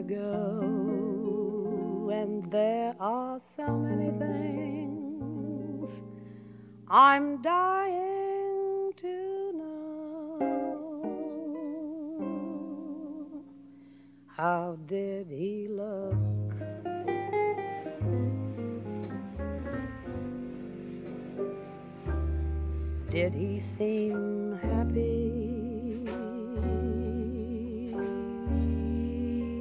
go, and there are so many things I'm dying to know. How did he look? Did he seem happy?